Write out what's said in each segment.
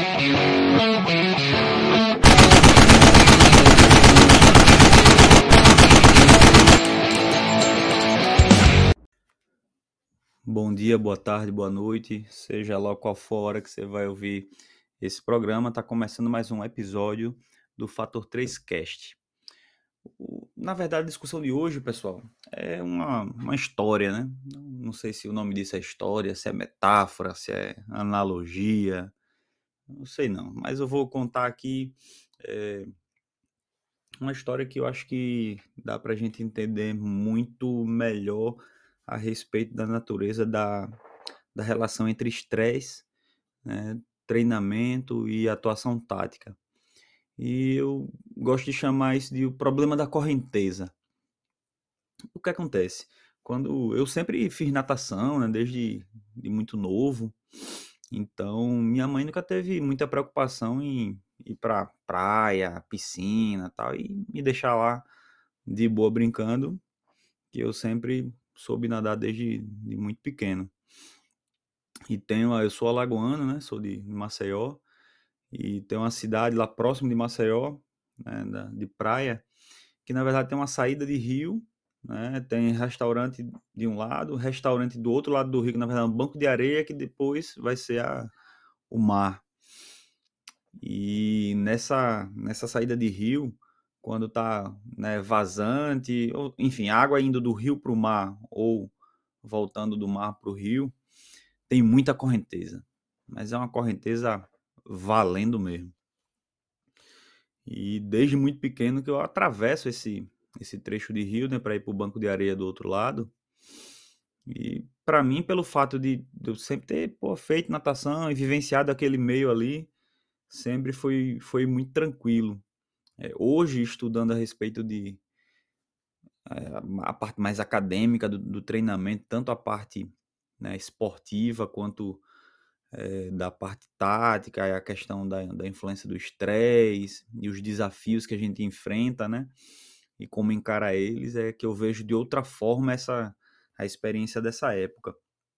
Bom dia, boa tarde, boa noite, seja lá qual for a hora que você vai ouvir esse programa, está começando mais um episódio do Fator 3 Cast. Na verdade, a discussão de hoje, pessoal, é uma história, né? Não sei se o nome disso é história, se é metáfora, se é analogia, não sei não, mas eu vou contar aqui uma história que eu acho que dá para a gente entender muito melhor a respeito da natureza da relação entre estresse, né, treinamento e atuação tática. E eu gosto de chamar isso de o problema da correnteza. O que acontece? Quando eu sempre fiz natação, né, desde de muito novo, então minha mãe nunca teve muita preocupação em ir para praia, piscina, tal, e me deixar lá de boa brincando, que eu sempre soube nadar desde de muito pequeno. E eu sou alagoano, né? Sou de Maceió. E tem uma cidade lá próximo de Maceió, né, de praia, que na verdade tem uma saída de rio, né, tem restaurante de um lado, restaurante do outro lado do rio, que na verdade é um banco de areia, que depois vai ser o mar. E nessa saída de rio, quando tá, né, vazante, ou, enfim, água indo do rio para o mar ou voltando do mar para o rio, tem muita correnteza. Mas é uma correnteza valendo mesmo. E desde muito pequeno que eu atravesso esse trecho de rio, né, para ir para o banco de areia do outro lado. E para mim, pelo fato de eu sempre ter, pô, feito natação e vivenciado aquele meio ali, sempre foi muito tranquilo. Hoje, estudando a respeito a parte mais acadêmica do treinamento, tanto a parte, né, esportiva quanto da parte tática, e a questão da influência do estresse e os desafios que a gente enfrenta, né? E como encara eles, é que eu vejo de outra forma a experiência dessa época.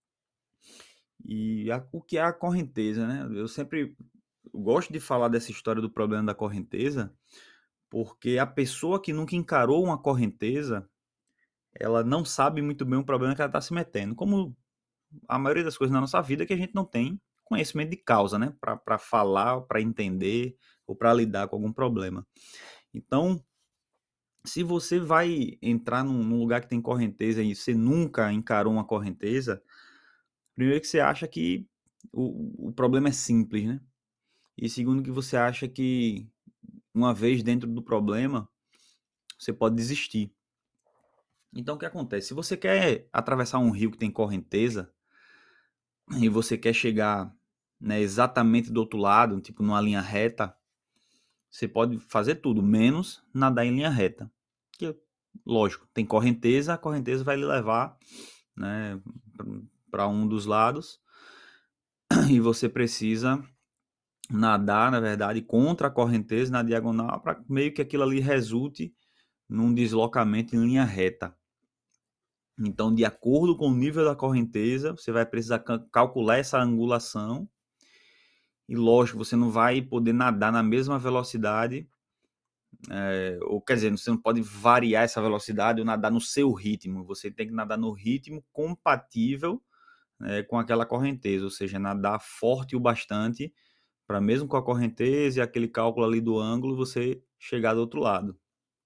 E o que é a correnteza, né? Eu sempre gosto de falar dessa história do problema da correnteza, porque a pessoa que nunca encarou uma correnteza, ela não sabe muito bem o problema que ela está se metendo. Como a maioria das coisas na nossa vida que a gente não tem conhecimento de causa, né? Para falar, para entender ou para lidar com algum problema. Então, se você vai entrar num lugar que tem correnteza e você nunca encarou uma correnteza, primeiro que você acha que o problema é simples, né? E segundo que você acha que uma vez dentro do problema, você pode desistir. Então o que acontece? Se você quer atravessar um rio que tem correnteza e você quer chegar, né, exatamente do outro lado, tipo numa linha reta, você pode fazer tudo, menos nadar em linha reta. Que, lógico, tem correnteza, a correnteza vai lhe levar, né, para um dos lados e você precisa nadar, na verdade, contra a correnteza na diagonal para meio que aquilo ali resulte num deslocamento em linha reta. Então, de acordo com o nível da correnteza, você vai precisar calcular essa angulação e, lógico, você não vai poder nadar na mesma velocidade, ou quer dizer, você não pode variar essa velocidade ou nadar no seu ritmo, você tem que nadar no ritmo compatível, com aquela correnteza, ou seja, nadar forte o bastante para mesmo com a correnteza e aquele cálculo ali do ângulo, você chegar do outro lado.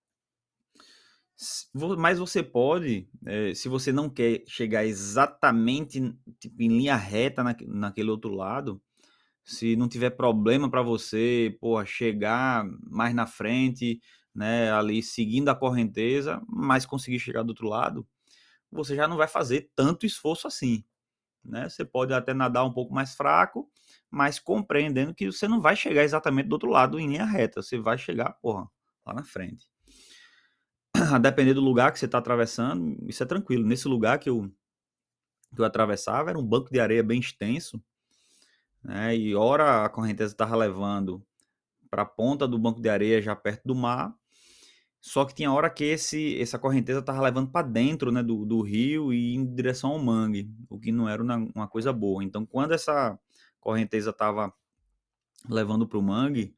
Mas você pode, se você não quer chegar exatamente tipo, em linha reta naquele outro lado, se não tiver problema para você, porra, chegar mais na frente, né, ali seguindo a correnteza, mas conseguir chegar do outro lado, você já não vai fazer tanto esforço assim, né? Você pode até nadar um pouco mais fraco, mas compreendendo que você não vai chegar exatamente do outro lado em linha reta, você vai chegar, porra, lá na frente. A depender do lugar que você está atravessando, isso é tranquilo. Nesse lugar que eu atravessava, era um banco de areia bem extenso, né? E ora a correnteza estava levando para a ponta do banco de areia, já perto do mar. Só que tinha hora que essa correnteza estava levando para dentro, né, do rio e em direção ao mangue, o que não era uma coisa boa. Então, quando essa correnteza estava levando para o mangue,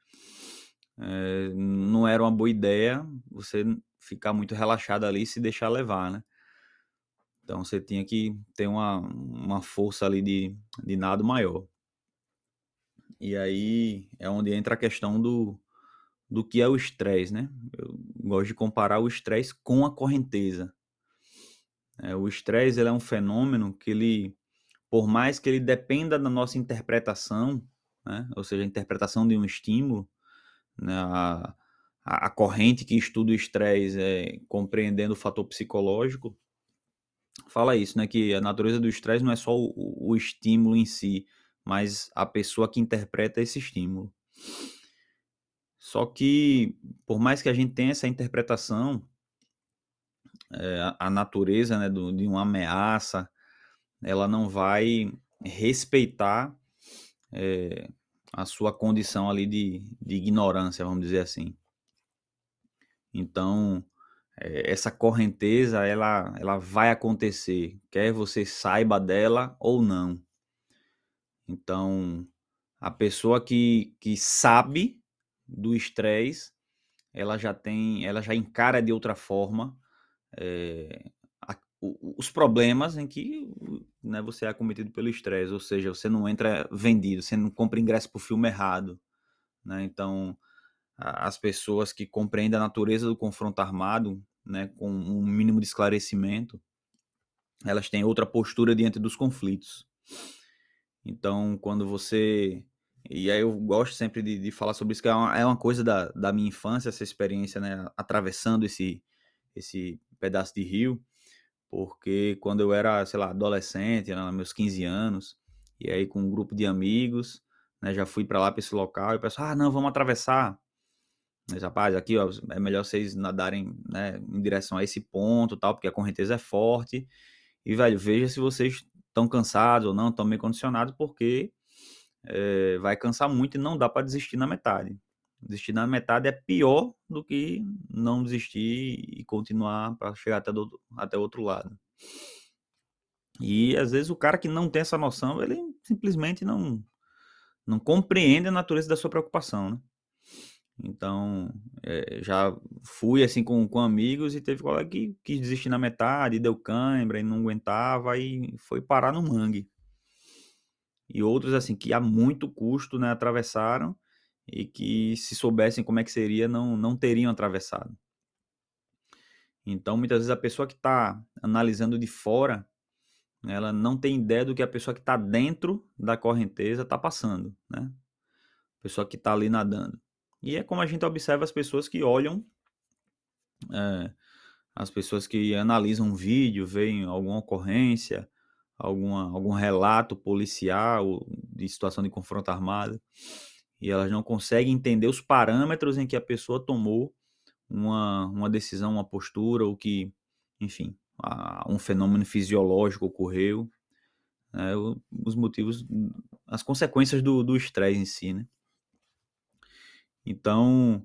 não era uma boa ideia você ficar muito relaxado ali e se deixar levar, né? Então você tinha que ter uma força ali de nado maior. E aí é onde entra a questão do que é o estresse, né? Eu gosto de comparar o estresse com a correnteza. O estresse ele é um fenômeno que ele, por mais que ele dependa da nossa interpretação, né? Ou seja, a interpretação de um estímulo, né? A corrente que estuda o estresse, compreendendo o fator psicológico, fala isso, né? Que a natureza do estresse não é só o estímulo em si, mas a pessoa que interpreta esse estímulo. Só que, por mais que a gente tenha essa interpretação, a natureza, né, de uma ameaça, ela não vai respeitar é, a sua condição ali de ignorância, vamos dizer assim. Então, essa correnteza, ela vai acontecer, quer você saiba dela ou não. Então, a pessoa que sabe do estresse, ela já encara de outra forma os problemas em que, né, você é acometido pelo estresse, ou seja, você não entra vendido, você não compra ingresso para o filme errado, né? Então, as pessoas que compreendem a natureza do confronto armado, né, com um mínimo de esclarecimento, elas têm outra postura diante dos conflitos. Então, quando você... E aí eu gosto sempre de falar sobre isso, que é uma coisa da minha infância, essa experiência, né, atravessando esse pedaço de rio, porque quando eu era, sei lá, adolescente, né, meus 15 anos, e aí com um grupo de amigos, né, já fui para lá, para esse local, e o pessoal, não, vamos atravessar. Mas, rapaz, aqui, ó, é melhor vocês nadarem, né, em direção a esse ponto, tal, porque a correnteza é forte. E, velho, veja se vocês estão cansados ou não, estão meio condicionados, porque vai cansar muito e não dá para desistir na metade. Desistir na metade é pior do que não desistir e continuar para chegar até o outro lado. E às vezes o cara que não tem essa noção, ele simplesmente não compreende a natureza da sua preocupação, né? Então, já fui assim com amigos e teve colega que quis desistir na metade, deu cãibra e não aguentava e foi parar no mangue. E outros assim que a muito custo, né, atravessaram e que se soubessem como é que seria, não teriam atravessado. Então, muitas vezes a pessoa que está analisando de fora, ela não tem ideia do que a pessoa que está dentro da correnteza está passando, né? A pessoa que está ali nadando. E é como a gente observa as pessoas que olham, as pessoas que analisam um vídeo, veem alguma ocorrência, algum relato policial de situação de confronto armado, e elas não conseguem entender os parâmetros em que a pessoa tomou uma decisão, uma postura, ou que, enfim, um fenômeno fisiológico ocorreu, né, os motivos, as consequências do estresse em si, né? Então,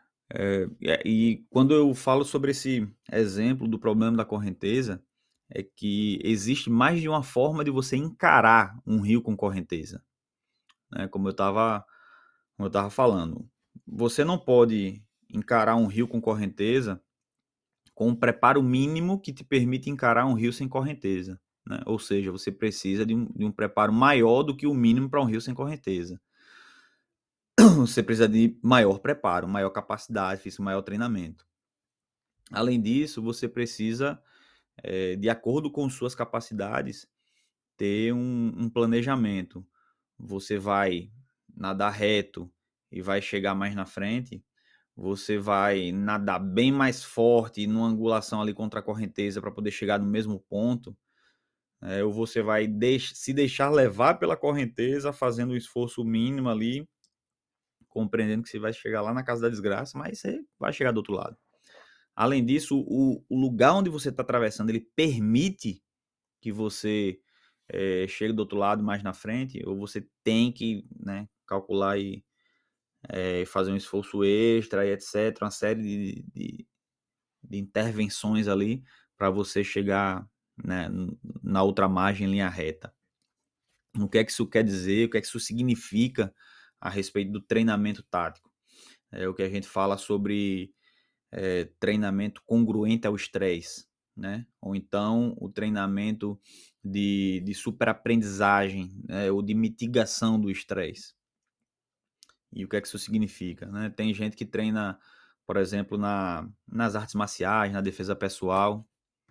e quando eu falo sobre esse exemplo do problema da correnteza, é que existe mais de uma forma de você encarar um rio com correnteza, né? Como eu estava falando, você não pode encarar um rio com correnteza com um preparo mínimo que te permite encarar um rio sem correnteza, né? Ou seja, você precisa de um preparo maior do que o mínimo para um rio sem correnteza. Você precisa de maior preparo, maior capacidade, maior treinamento. Além disso, você precisa, de acordo com suas capacidades, ter um planejamento. Você vai nadar reto e vai chegar mais na frente, você vai nadar bem mais forte numa angulação ali contra a correnteza para poder chegar no mesmo ponto, ou você vai se deixar levar pela correnteza, fazendo um esforço mínimo ali, compreendendo que você vai chegar lá na casa da desgraça, mas você vai chegar do outro lado. Além disso, o lugar onde você está atravessando, ele permite que você chegue do outro lado mais na frente, ou você tem que, né, calcular e fazer um esforço extra e etc. Uma série de intervenções ali para você chegar, né, na outra margem em linha reta. O que é que isso quer dizer? O que é que isso significa a respeito do treinamento tático. É o que a gente fala sobre treinamento congruente ao estresse, né? Ou então o treinamento de superaprendizagem, né? Ou de mitigação do estresse. E o que é que isso significa, né? Tem gente que treina, por exemplo, nas artes marciais, na defesa pessoal.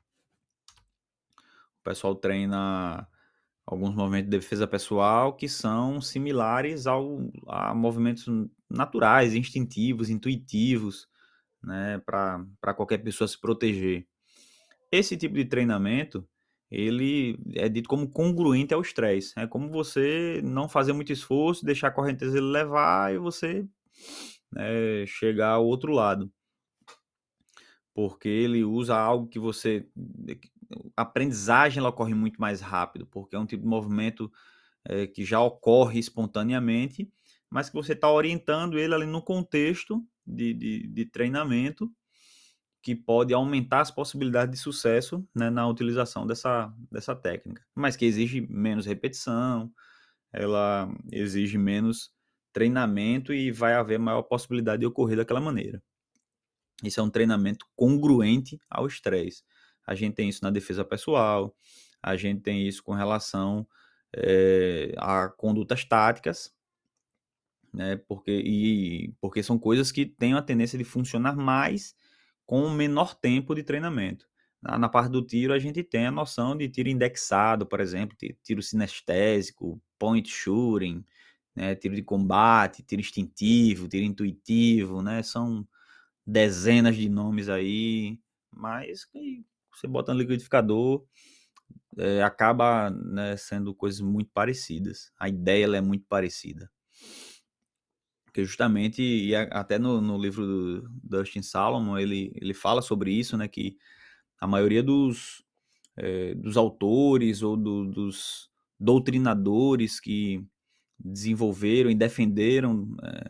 O pessoal treina alguns movimentos de defesa pessoal que são similares a movimentos naturais, instintivos, intuitivos, né, para qualquer pessoa se proteger. Esse tipo de treinamento, ele é dito como congruente ao estresse. É como você não fazer muito esforço, deixar a correnteza ele levar e você chegar ao outro lado. Porque ele usa algo que você... A aprendizagem ela ocorre muito mais rápido, porque é um tipo de movimento que já ocorre espontaneamente, mas que você está orientando ele ali no contexto de treinamento, que pode aumentar as possibilidades de sucesso, né, na utilização dessa técnica, mas que exige menos repetição, ela exige menos treinamento e vai haver maior possibilidade de ocorrer daquela maneira. Isso é um treinamento congruente ao estresse. A gente tem isso na defesa pessoal, a gente tem isso com relação a condutas táticas, né? Porque são coisas que têm a tendência de funcionar mais com o menor tempo de treinamento. Na parte do tiro, a gente tem a noção de tiro indexado, por exemplo, tiro sinestésico, point shooting, né? Tiro de combate, tiro instintivo, tiro intuitivo, né? São dezenas de nomes aí, mas que você bota no liquidificador, acaba, né, sendo coisas muito parecidas. A ideia ela é muito parecida. Porque justamente, até no livro do Dustin Salomon, ele fala sobre isso, né, que a maioria dos autores ou dos doutrinadores que desenvolveram e defenderam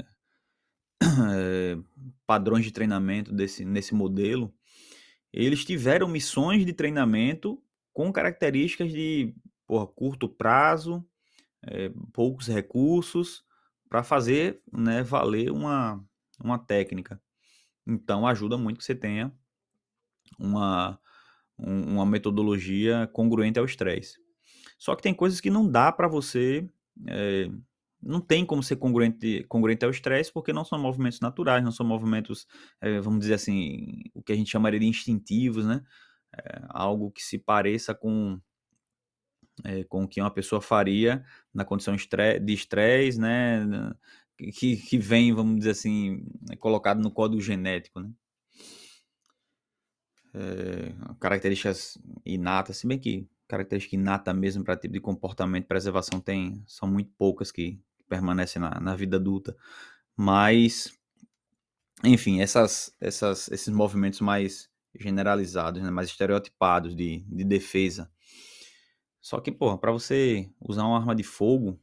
padrões de treinamento nesse modelo, eles tiveram missões de treinamento com características de curto prazo, poucos recursos, para fazer, né, valer uma técnica. Então ajuda muito que você tenha uma metodologia congruente ao estresse. Só que tem coisas que não dá para você... não tem como ser congruente ao estresse, porque não são movimentos naturais, não são movimentos, vamos dizer assim, o que a gente chamaria de instintivos, né? Algo que se pareça com o que uma pessoa faria na condição de estresse, né? Que vem, vamos dizer assim, colocado no código genético, né? Características inatas, se bem que característica inata mesmo para tipo de comportamento e preservação são muito poucas que permanecem na vida adulta. Mas, enfim, esses movimentos mais generalizados, né, mais estereotipados de defesa. Só que, porra, para você usar uma arma de fogo,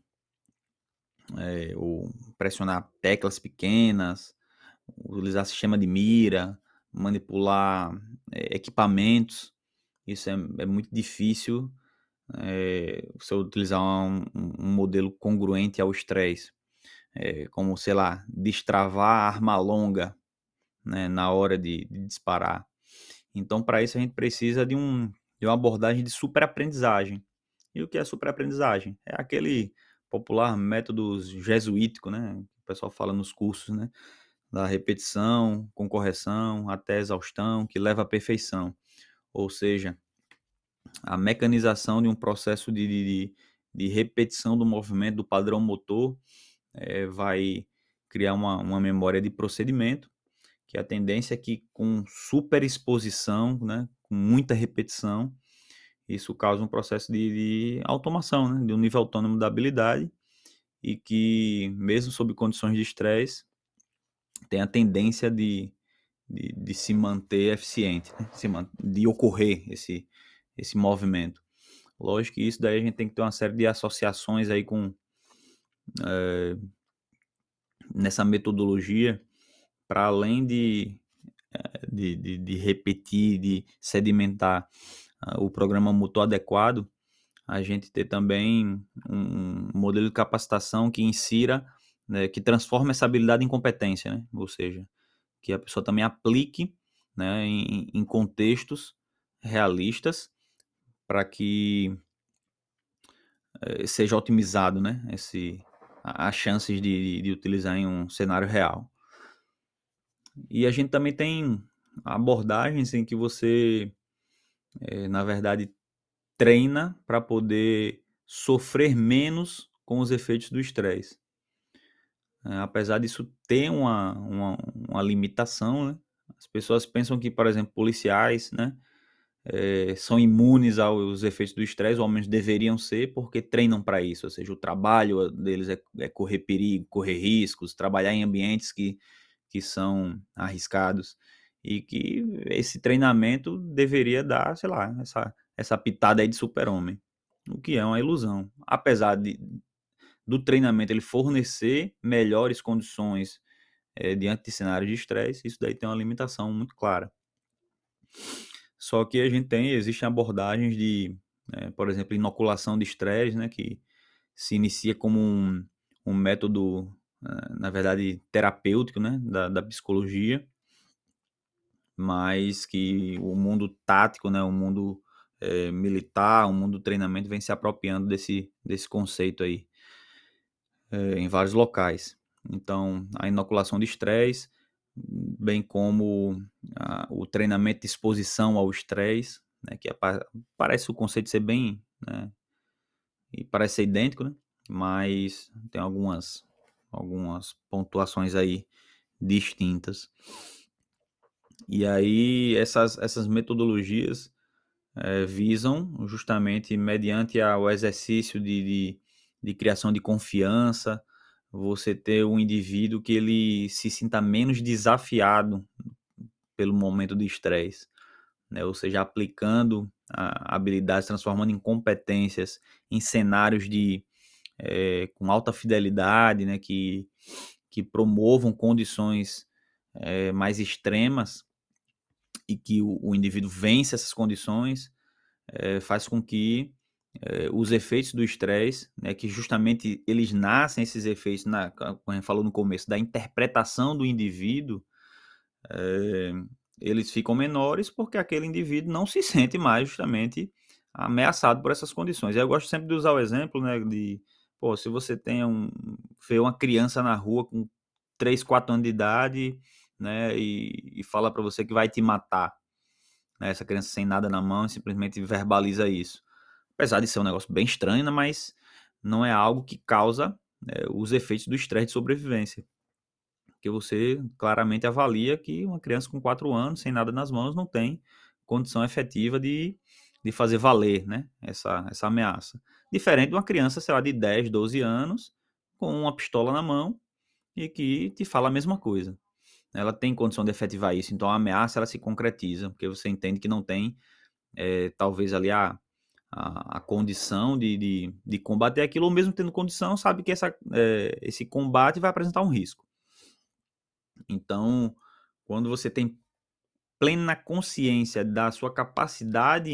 ou pressionar teclas pequenas, utilizar sistema de mira, manipular equipamentos, isso é muito difícil você utilizar um modelo congruente ao estresse. Como, sei lá, destravar a arma longa, né, na hora de disparar. Então, para isso, a gente precisa de uma abordagem de superaprendizagem. E o que é superaprendizagem? É aquele popular método jesuítico, né? Que o pessoal fala nos cursos, né? Da repetição com correção até exaustão, que leva à perfeição. Ou seja, a mecanização de um processo de repetição do movimento, do padrão motor, vai criar uma memória de procedimento, que a tendência é que com superexposição, né, com muita repetição, isso causa um processo de automação, né, de um nível autônomo da habilidade, e que mesmo sob condições de estresse, tem a tendência de se manter eficiente, né, de ocorrer esse movimento. Lógico que isso daí a gente tem que ter uma série de associações aí com nessa metodologia, para além de repetir, de sedimentar o programa motor adequado, a gente ter também um modelo de capacitação que insira né, que transforma essa habilidade em competência, né? Ou seja, que a pessoa também aplique, né, em contextos realistas para que seja otimizado, né, as chances de utilizar em um cenário real. E a gente também tem abordagens em que você, na verdade, treina para poder sofrer menos com os efeitos do estresse. Apesar disso ter uma limitação, né? As pessoas pensam que, por exemplo, policiais, né, são imunes aos efeitos do estresse, ou ao menos deveriam ser, porque treinam para isso. Ou seja, o trabalho deles é correr perigo, correr riscos, trabalhar em ambientes que são arriscados. E que esse treinamento deveria dar, sei lá, essa pitada aí de super-homem. O que é uma ilusão. Apesar do treinamento ele fornecer melhores condições diante de cenários de estresse, isso daí tem uma limitação muito clara. Só que existem abordagens de, por exemplo, inoculação de estresse, né, que se inicia como um método, na verdade, terapêutico, né, da psicologia, mas que o mundo tático, né, o mundo militar, o mundo do treinamento vem se apropriando desse conceito aí em vários locais. Então, a inoculação de estresse, bem como o treinamento de exposição ao estresse, né, que parece o conceito ser bem, né, e parece ser idêntico, né, mas tem algumas pontuações aí distintas. E aí essas metodologias visam justamente mediante o exercício de criação de confiança, você ter um indivíduo que ele se sinta menos desafiado pelo momento de estresse, né? Ou seja, aplicando habilidades, transformando em competências em cenários com alta fidelidade, né? Que promovam condições mais extremas e que o indivíduo vence essas condições, faz com que os efeitos do estresse, né, que justamente eles nascem, esses efeitos, como a gente falou no começo, da interpretação do indivíduo, é, eles ficam menores porque aquele indivíduo não se sente mais justamente ameaçado por essas condições. E eu gosto sempre de usar o exemplo, né, pô, se você vê uma criança na rua com 3, 4 anos de idade, né, e fala para você que vai te matar, né, essa criança sem nada na mão simplesmente verbaliza isso. Apesar de ser um negócio bem estranho, né, mas não é algo que causa os efeitos do estresse de sobrevivência. Porque você claramente avalia que uma criança com 4 anos, sem nada nas mãos, não tem condição efetiva de fazer valer, né, essa ameaça. Diferente de uma criança, sei lá, de 10, 12 anos, com uma pistola na mão e que te fala a mesma coisa. Ela tem condição de efetivar isso, então a ameaça ela se concretiza, porque você entende que não tem, talvez ali a condição de combater aquilo, ou mesmo tendo condição, sabe que esse combate vai apresentar um risco. Então, quando você tem plena consciência da sua capacidade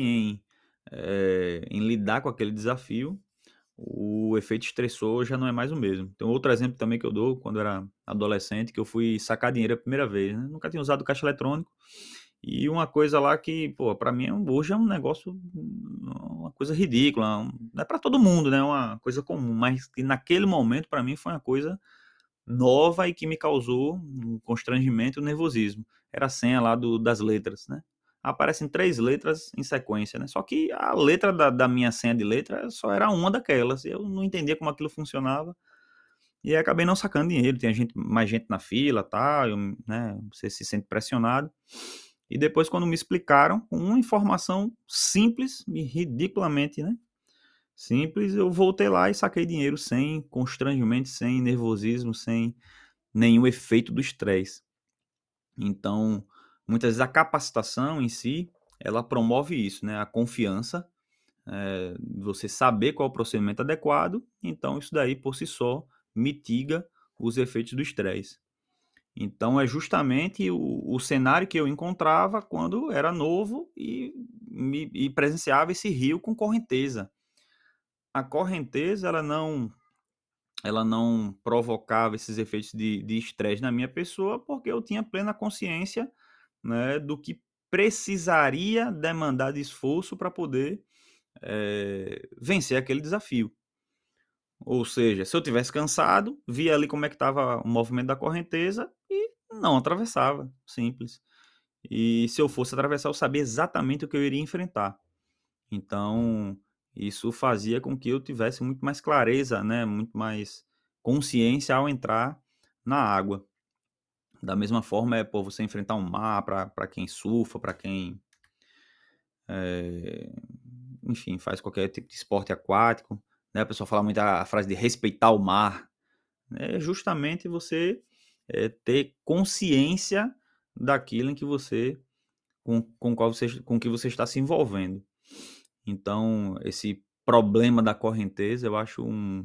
em lidar com aquele desafio, o efeito estressor já não é mais o mesmo. Tem outro exemplo também que eu dou, quando eu era adolescente, que eu fui sacar dinheiro a primeira vez, né? Nunca tinha usado caixa eletrônico, e uma coisa lá que, pô, pra mim hoje é um negócio, uma coisa ridícula, não é pra todo mundo, né? Uma coisa comum, mas que naquele momento pra mim foi uma coisa nova e que me causou um constrangimento e um nervosismo. Era a senha lá das letras, né? Aparecem 3 letras em sequência, né? Só que a letra da minha senha de letra só era uma daquelas. Eu não entendia como aquilo funcionava. E aí acabei não sacando dinheiro. Tinha mais gente na fila, tá? Né? Você se sente pressionado. E depois, quando me explicaram, com uma informação simples e ridiculamente, né, simples, eu voltei lá e saquei dinheiro sem constrangimento, sem nervosismo, sem nenhum efeito do estresse. Então, muitas vezes a capacitação em si, ela promove isso, né? A confiança, você saber qual é o procedimento adequado, então isso daí por si só mitiga os efeitos do estresse. Então é justamente o cenário que eu encontrava quando era novo e presenciava esse rio com correnteza. A correnteza, ela não ela não provocava esses efeitos de estresse na minha pessoa, porque eu tinha plena consciência, né, do que precisaria demandar de esforço para poder vencer aquele desafio. Ou seja, se eu tivesse cansado, via ali como é que estava o movimento da correnteza e não atravessava, simples. E se eu fosse atravessar, eu sabia exatamente o que eu iria enfrentar. Então, isso fazia com que eu tivesse muito mais clareza, né, muito mais consciência ao entrar na água. Da mesma forma, pô, você enfrentar um mar para quem surfa, para quem, eh, enfim, faz qualquer tipo de esporte aquático, né? A pessoa fala muito a frase de respeitar o mar, é justamente você ter consciência daquilo em que você, com que você está se envolvendo. Então, esse problema da correnteza, eu acho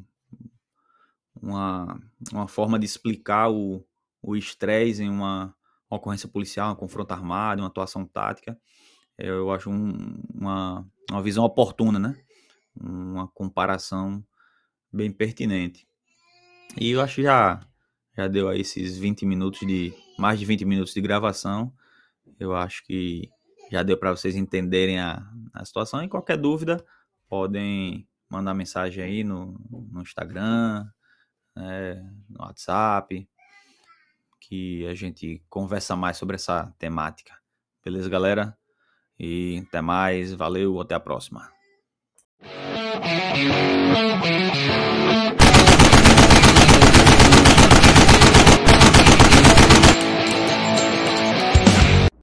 uma forma de explicar o estresse em uma ocorrência policial, uma confronto armado, uma atuação tática. Eu acho uma visão oportuna, né? Uma comparação bem pertinente. E eu acho que já deu aí esses 20 minutos mais de 20 minutos de gravação. Eu acho que já deu para vocês entenderem a situação. E qualquer dúvida, podem mandar mensagem aí no Instagram, no WhatsApp, que a gente conversa mais sobre essa temática. Beleza, galera? E até mais. Valeu, até a próxima.